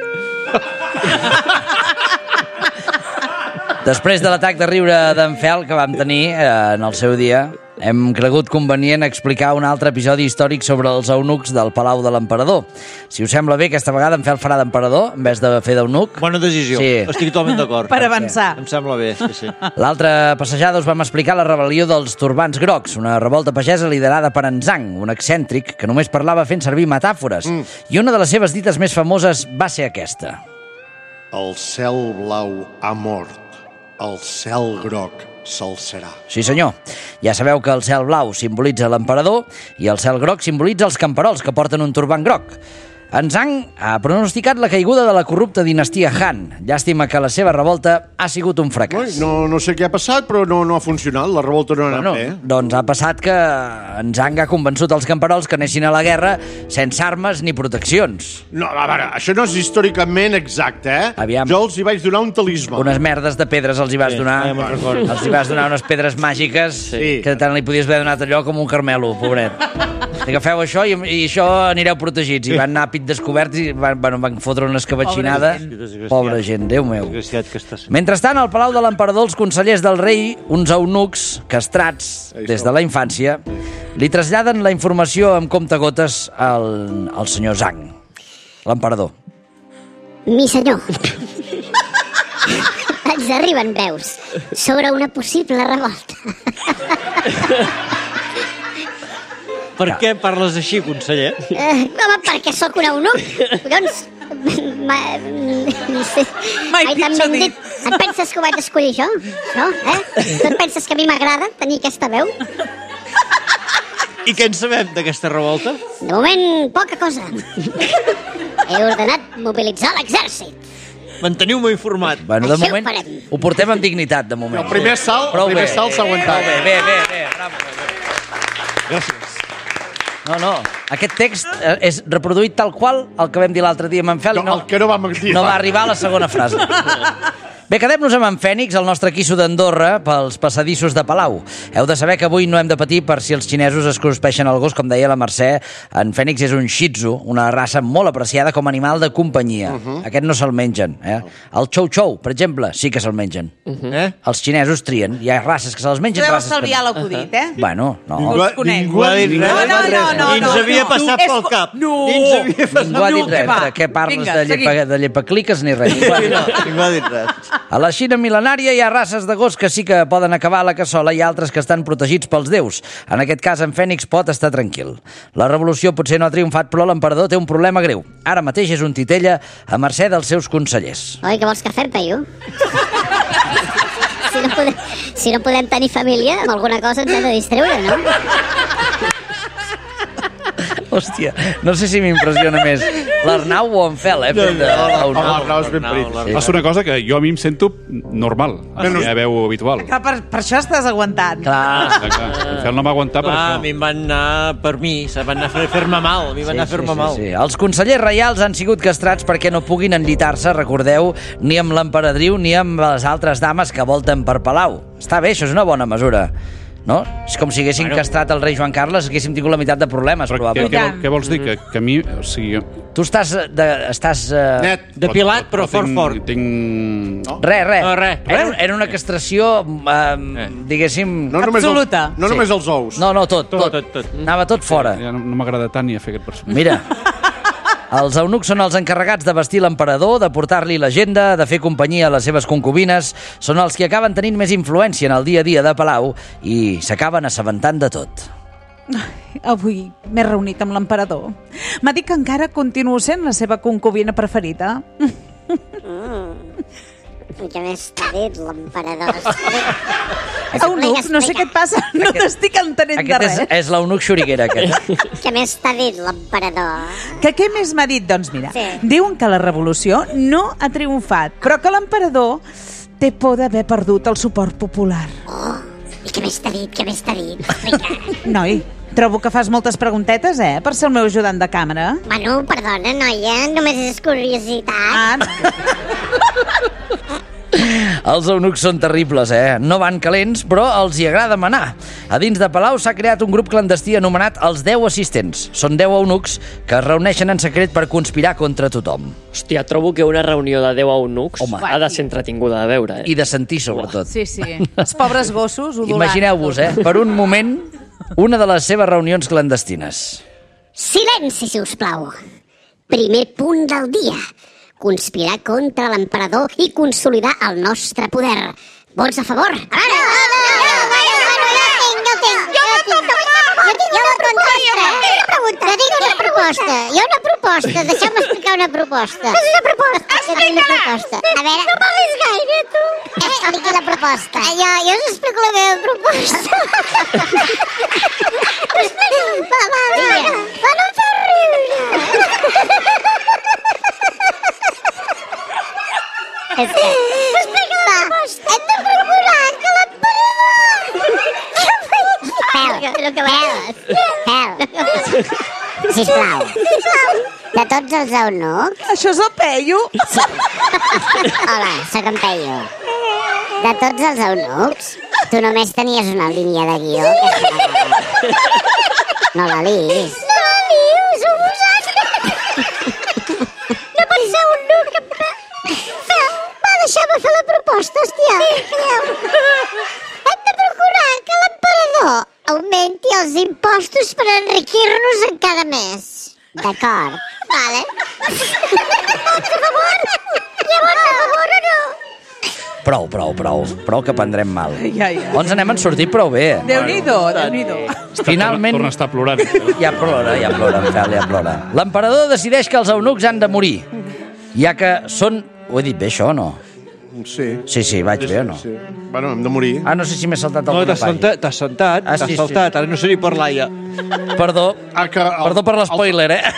Després de l'atac de riure d'en Fel que vam tenir eh, en el seu dia, hem cregut convenient explicar un altre episodi històric sobre els eunucs del Palau de l'Emperador. Si us sembla bé, aquesta vegada en Fel farà d'emperador en vez de fer d'eunuc. Bona decisió. Sí. Estic totalment d'acord. Per avançar. Em sembla bé, sí, sí. L'altra passejada us vam explicar la rebel·lió dels turbants grocs, una revolta pagesa liderada per en Zhang, un excèntric que només parlava fent servir metàfores. Mm. I una de les seves dites més famoses va ser aquesta. El cel blau ha mort. El cel groc s'alçarà. Sí, senyor. Ja sabeu que el cel blau simbolitza l'emperador i el cel groc simbolitza els camperols que porten un turbant groc. En Zhang ha pronosticat la caiguda de la corrupta dinastia Han. Llàstima que la seva revolta ha sigut un fracàs. No, no sé què ha passat, però no, no ha funcionat. La revolta no ha anat Bueno, bé. doncs ha passat que en Zhang ha convençut els camperols que anessin a la guerra sense armes ni proteccions. No, a veure, això no és històricament exacte, eh? Aviam. Jo els hi vaig donar un talismà. Unes merdes de pedres els hi vas Sí, donar. ja me'n recordo. Els hi vas donar unes pedres màgiques Sí. que tant li podies haver donat allò com un carmelo, pobret. Agafeu això i, i això anireu protegits. I van anar a pit descobert i van, van, van fotre una escabatxinada. Desgraciat. Pobra gent, Déu meu. Desgraciat que estàs... Mentrestant, al Palau de l'Emperador, els consellers del rei, uns eunucs castrats des de la infància, li traslladen la informació amb comptagotes al, al senyor Zhang, l'emperador. Mi senyor, ens arriben veus sobre una possible revolta. Per què parles així, conseller? Eh, home, perquè sóc un eunuc. Collons, ma, no sé, Mai mai tan pitjor ben dit. dit. Et penses que ho vaig escollir jo? Això, eh? Tu et penses que a mi m'agrada tenir aquesta veu? I què en sabem d'aquesta revolta? De moment, poca cosa. He ordenat mobilitzar l'exèrcit. Manteniu-me informat. Bueno, de Així ho moment farem. ho portem amb dignitat, de moment. El primer salt, Prou el primer bé. salt s'ha aguantat. Prou bé, bé, bé, bé, bravo, bé. Gràcies. No, no, aquest text eh, és reproduït tal qual el que vam dir l'altre dia amb en Fel. No, el que no vam dir. no va arribar a la segona frase. Bé, quedem-nos amb en Fènix, el nostre quisso d'Andorra, pels passadissos de Palau. Heu de saber que avui no hem de patir per si els xinesos es cruspeixen el gos, com deia la Mercè. En Fènix és un shih tzu, una raça molt apreciada com a animal de companyia. Uh -huh. Aquest no se'l mengen. Eh? El chow chow, per exemple, sí que se'l mengen. Uh -huh. eh? Els xinesos trien. Hi ha races que se'ls mengen. Tu deus estalviar l'acudit, eh? Bueno, no. Ningú, els conec. Ningú ha dit res. No, no, no, no, Ni ens havia no, passat no. pel cap. No. Ni ens havia passat Ningú ha dit No, res. va. De què parles? Vinga, de, llepa, de llepacliques ni res. Ningú ha dit res. Ningú ha dit res. A la Xina mil·lenària hi ha races de gos que sí que poden acabar a la cassola i altres que estan protegits pels déus. En aquest cas, en Fènix pot estar tranquil. La revolució potser no ha triomfat, però l'emperador té un problema greu. Ara mateix és un titella a mercè dels seus consellers. Oi, què vols que fem, paio? Si no podem, si no podem tenir família, amb alguna cosa ens hem de distreure, no? Hòstia, no sé si m'impressiona més l'Arnau o en Fel, eh? No, no, l'Arnau és ben parit. És una cosa que jo a mi em sento normal, la meva veu habitual. Clar, per, per això estàs aguantant. Clar. Clar, clar. En Fel no m'ha aguantat per Clar, això. a mi em van anar per mi, se van anar a fer- fer-me mal, a mi van anar a fer-me mal. Sí. Els consellers reials han sigut castrats perquè no puguin enllitar-se, recordeu, ni amb l'emperadriu ni amb les altres dames que volten per Palau. Està bé, això és una bona mesura. No? És com si haguessin bueno. castrat el rei Joan Carles, haguéssim tingut la meitat de problemes, Però què, probablement. què, vol, què vols dir? Que, que a mi... O sigui, Tu estàs... De, estàs uh... Net. Depilat, però fort, tinc, fort. Tinc... No? Res, res. No, res. Era, era una castració, uh, diguéssim... No només, Absoluta. el, no només els ous. No, no, tot, tot. Tot, tot, tot. Anava tot fora. Ja no, no m'agrada tant ni a fer aquest personatge. Mira, els eunucs són els encarregats de vestir l'emperador, de portar-li l'agenda, de fer companyia a les seves concubines. Són els que acaben tenint més influència en el dia a dia de Palau i s'acaben assabentant de tot. Avui m'he reunit amb l'emperador. M'ha dit que encara continuo sent la seva concubina preferida. Què més t'ha dit l'emperador? Eunuc, no sé què et passa, no t'estic entenent de Aquest res. és, és l'eunuc xuriguera, aquest. Què més t'ha dit l'emperador? Que què més m'ha dit? Doncs mira, Sí. diuen que la revolució no ha triomfat, però que l'emperador té por d'haver perdut el suport popular. Oh, i què més t'ha dit? Què més t'ha dit? Explica. Noi, trobo que fas moltes preguntetes, eh, per ser el meu ajudant de càmera. Bueno, perdona, noia, només és curiositat. Ah, Els eunucs són terribles, eh? No van calents, però els hi agrada manar. A dins de Palau s'ha creat un grup clandestí anomenat els deu assistents. Són deu eunucs que es reuneixen en secret per conspirar contra tothom. Hòstia, trobo que una reunió de deu eunucs Home. ha de ser entretinguda de veure, eh? I de sentir, sobretot. sí, sí. Els pobres gossos ho donaran. Imagineu-vos, eh? Per un moment, una de les seves reunions clandestines. Silenci, si us plau. Primer punt del dia. Conspirar contra l'emperador i consolidar el nostre poder. Vots a favor? Ara! Jo tinc, jo tinc. Jo tinc una proposta. Jo tinc una proposta. Jo una proposta. Deixeu-me explicar una proposta. És una proposta. Explica-la. A veure... No parlis gaire, tu. Expliqui la proposta. Jo, jo us explico la meva proposta. Va, va, va. Va, no em feu riure. És que... Explica la proposta. Hem de procurar que l'emperador... Fel, fel, fel. Sisplau. De tots els eunucs... Això és el Peyu? Hola, sóc en Peyu. De tots els eunucs, tu només tenies una línia de guió. No la lis. No la liu, sou vosaltres. No pot ser un nuc que... Fel, va, deixar-me fer la proposta, hòstia. Hem de procurar que l'emperador augmenti els impostos per enriquir-nos encara més. D'acord. Vale. Vots a favor? Hi ha vots a favor o no? Prou, prou, prou. Prou que prendrem mal. Ja, ja. O ens n'hem sortit prou bé. Déu-n'hi-do, Déu-n'hi-do. Finalment... Torna a estar plorant. Ja plora, ja plora, en Fel, ja plora. L'emperador decideix que els eunucs han de morir, ja que són... Ho he dit bé, això, o no? Sí. Sí, sí, vaig bé o no? Bueno, hem de morir. Ah, no sé si m'he saltat No, alguna t'has pàgina. saltat, t'has saltat, Ah, t'has sí, sí. saltat. Ara no sé ni parlar ja. Perdó, Ah, que el- perdó per l'espoiler, eh?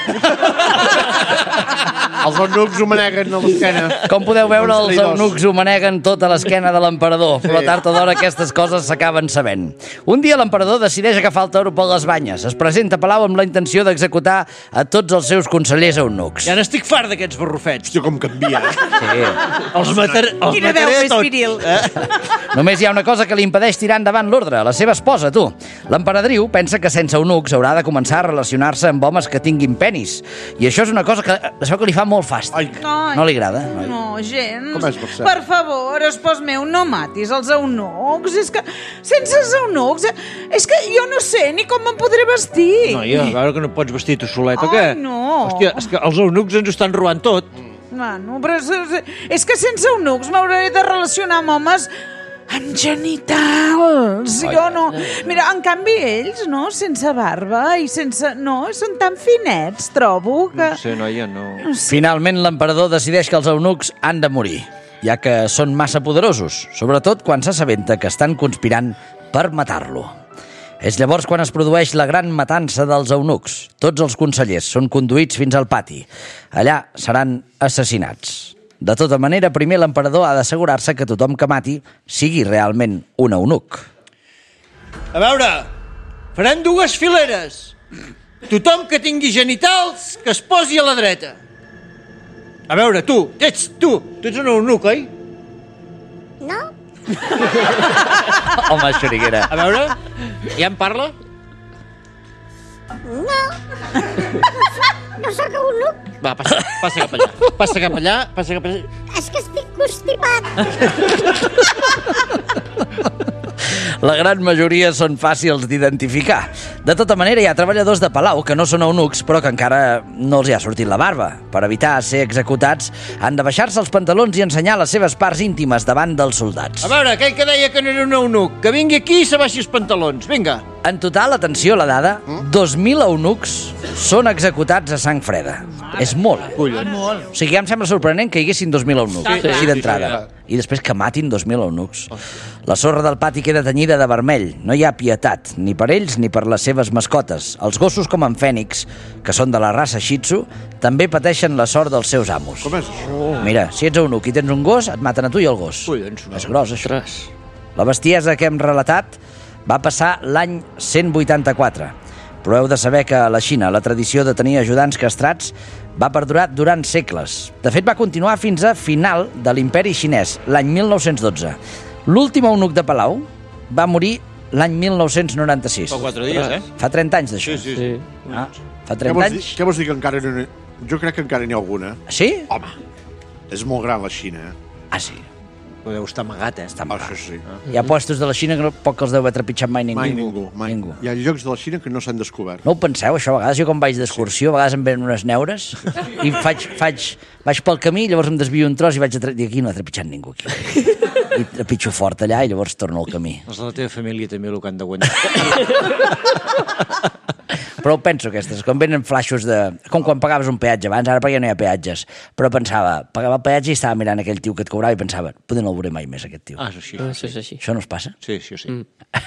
Els eunucs ho maneguen a l'esquena. Com podeu veure, Els els traïdors. eunucs ho maneguen tota l'esquena de l'emperador, però tard o d'hora aquestes coses s'acaben sabent. Un dia l'emperador decideix agafar el toro per les banyes. Es presenta a Palau amb la intenció d'executar a tots els seus consellers eunucs. Ja n'estic fart d'aquests barrufets. Hòstia, com canvia, eh? Sí. Els, matar, els Quina veu mataré més tots. viril. Només hi ha una cosa que li impedeix tirar endavant l'ordre, la seva esposa, tu. L'emperadriu pensa que sense eunucs haurà de començar a relacionar-se amb homes que tinguin penis. I això és una cosa que, es veu que li fa molt fàstic. Ai, Ai, No li agrada? No. No, gens. Com és, Mercè? Per favor, espòs meu, no matis els eunucs. És que sense els eunucs... eh, És que jo no sé ni com em podré vestir. Noia, a veure que no pots vestir tu solet, o Ai, què? no. Hòstia, és que els eunucs ens ho estan robant tot. Bueno, però és, és que sense eunucs m'hauré de relacionar amb homes amb genitals. Jo no... Mira, en canvi ells, no? Sense barba i sense... No, són tan finets, trobo, que... No sé, noia, no... Finalment, l'emperador decideix que els eunucs han de morir, ja que són massa poderosos, sobretot quan s'assabenta que estan conspirant per matar-lo. És llavors quan es produeix la gran matança dels eunucs. Tots els consellers són conduïts fins al pati. Allà seran assassinats. De tota manera, primer l'emperador ha d'assegurar-se que tothom que mati sigui realment un eunuc. A veure, farem dues fileres. Tothom que tingui genitals, que es posi a la dreta. A veure, tu, ets tu, tu ets un eunuc, oi? No? Home, xuriguera. A veure, ja em parla? No. No sóc eunuc. Va, passa, passa cap allà. Passa cap allà, passa cap allà. És que estic constipat. La gran majoria són fàcils d'identificar. De tota manera, hi ha treballadors de Palau que no són eunucs, però que encara no els hi ha sortit la barba. Per evitar ser executats, han de baixar-se els pantalons i ensenyar les seves parts íntimes davant dels soldats. A veure, aquell que deia que no era un eunuc, que vingui aquí i s'abaixi els pantalons, vinga. En total, atenció a la dada, dos mil eunucs són executats a sang freda. És molt, eh? Collons. O sigui, ja em sembla sorprenent que hi haguessin dos mil eunucs, Sí, sí, així sí, d'entrada. sí, I després que matin dos mil eunucs. La sorra del pati queda tenyida de vermell. No hi ha pietat, ni per ells ni per les seves mascotes. Els gossos com en Fènix, que són de la raça Shih Tzu, també pateixen la sort dels seus amos. Com és això? Mira, si ets eunuc i tens un gos, et maten a tu i el gos. Collons, És gros, això. La bestiesa que hem relatat va passar l'any cent vuitanta-quatre. Però heu de saber que a la Xina la tradició de tenir ajudants castrats va perdurar durant segles. De fet, va continuar fins a final de l'imperi xinès, l'any mil nou-cents dotze. L'últim eunuc de Palau va morir l'any mil nou-cents noranta-sis. Fa quatre dies, eh? Fa trenta anys d'això. Sí, sí, sí. Ah, fa Què trenta vols, dir, anys. què vols dir que encara no... Jo crec que encara n'hi ha alguna. Sí? Home, és molt gran la Xina, eh? Ah, sí. Podeu estar amagat, eh? Està Això sí. Hi ha puestos de la Xina que no, poc els deu haver trepitjat mai ningú. Mai ningú, mai. ningú. Hi ha llocs de la Xina que no s'han descobert. No ho penseu, això, a vegades jo quan vaig d'excursió, a vegades em venen unes neures i faig, faig, vaig pel camí, llavors em desvio un tros i vaig a tre... I aquí no ha trepitjat ningú, aquí. I trepitjo fort allà i llavors torno al camí. Els de la teva família també el que han d'aguantar. Però ho penso, aquestes, quan venen flaixos de... Com quan pagaves un peatge abans, ara perquè ja no hi ha peatges. Però pensava, pagava el peatge i estava mirant aquell tio que et cobrava i pensava, poder no el veuré mai més, aquest tio. Ah, això sí. Ah, això és així. Això no es passa? Sí, sí, sí.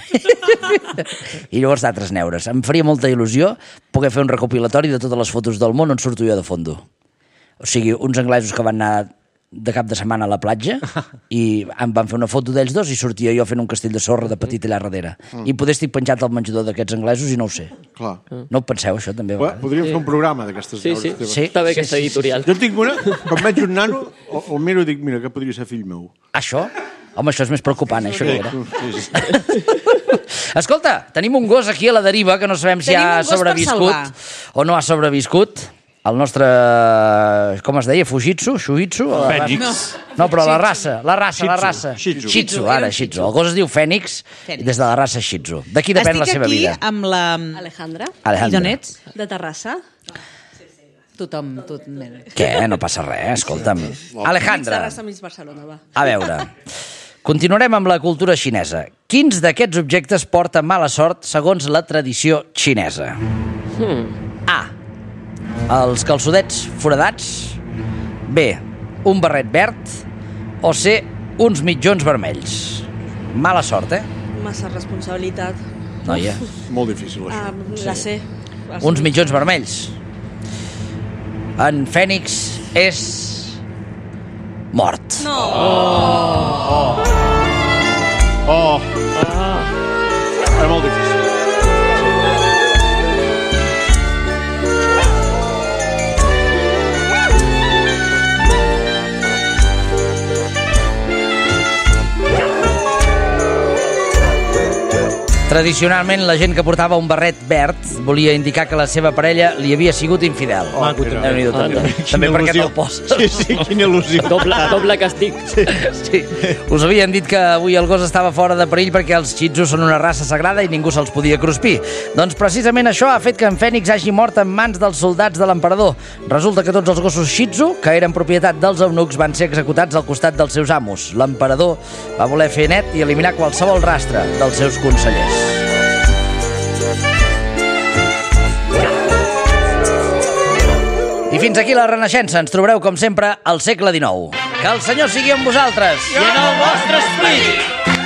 I llavors d'altres neures. Em faria molta il·lusió poder fer un recopilatori de totes les fotos del món on surto jo de fondo. O sigui, uns anglesos que van anar de cap de setmana a la platja i em van fer una foto d'ells dos i sortia jo fent un castell de sorra de petit allà darrere. Mm. I poder estic penjat al menjador d'aquests anglesos i no ho sé. Clar. No ho penseu, això, també? a Po- vegades? Podríem fer un programa d'aquestes Sí, neures sí. teves. Sí. Està bé aquesta editorial. Jo en tinc una, quan veig un nano, el, el miro i dic, mira, que podria ser fill meu. Això? Home, això és més preocupant, eh, això que era. Escolta, tenim un gos aquí a la deriva que no sabem si Tenim un ha gos per sobreviscut salvar. o no ha sobreviscut. El nostre, com es deia, Fujitsu, Shuitsu? o la Fènix. raça? No, però la raça, la raça, la raça. Shih Tzu. Shitsu, ara, Shitsu. El gos es diu Fènix, Fènix. des de la raça Shitsu. D'aquí depèn la Estic seva aquí vida. amb la... Alejandra, Alejandra. I d'on ets? de Terrassa. Tothom, tot... Què? No passa res, escolta'm. Mig Alejandra, Terrassa, mig Barcelona, va. a veure, continuarem amb la cultura xinesa. Quins d'aquests objectes porta mala sort segons la tradició xinesa? A. Els calçodets foradats. B. Un barret verd. O C. Uns mitjons vermells. Mala sort, eh? Massa responsabilitat. noia. Molt difícil, això. Ah, la sé. Uns mitjons vermells. En Fènix és... mort. No! Oh! Oh! Oh! Era molt difícil. Tradicionalment, la gent que portava un barret verd volia indicar que la seva parella li havia sigut infidel. Oh, Déu-n'hi-do, també. També perquè te'l poses. Sí, sí, quina il·lusió. Doble, doble castig. Sí. Sí. Us havien dit que avui el gos estava fora de perill perquè els Shih Tzu són una raça sagrada i ningú se'ls podia cruspir. Doncs precisament això ha fet que en Fènix hagi mort en mans dels soldats de l'emperador. Resulta que tots els gossos Shih Tzu, que eren propietat dels eunucs, van ser executats al costat dels seus amos. L'emperador va voler fer net i eliminar qualsevol rastre dels seus consellers. I fins aquí la Renaixença. Ens trobareu, com sempre, al segle dinou. Que el Senyor sigui amb vosaltres. I en el vostre esperit.